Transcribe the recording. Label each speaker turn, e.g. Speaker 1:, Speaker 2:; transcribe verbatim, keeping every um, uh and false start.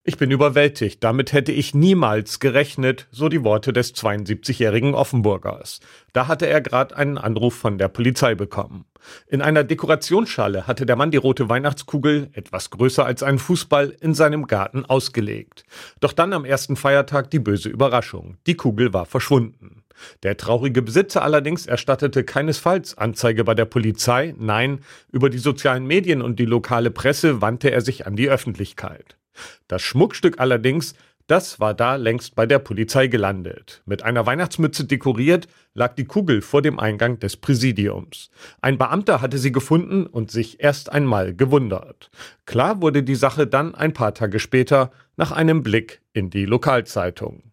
Speaker 1: Ich bin überwältigt, damit hätte ich niemals gerechnet, so die Worte des zweiundsiebzigjährigen Offenburgers. Da hatte er gerade einen Anruf von der Polizei bekommen. In einer Dekorationsschale hatte der Mann die rote Weihnachtskugel, etwas größer als ein Fußball, in seinem Garten ausgelegt. Doch dann am ersten Feiertag die böse Überraschung. Die Kugel war verschwunden. Der traurige Besitzer allerdings erstattete keinesfalls Anzeige bei der Polizei. Nein, über die sozialen Medien und die lokale Presse wandte er sich an die Öffentlichkeit. Das Schmuckstück allerdings, das war da längst bei der Polizei gelandet. Mit einer Weihnachtsmütze dekoriert lag die Kugel vor dem Eingang des Präsidiums. Ein Beamter hatte sie gefunden und sich erst einmal gewundert. Klar wurde die Sache dann ein paar Tage später nach einem Blick in die Lokalzeitung.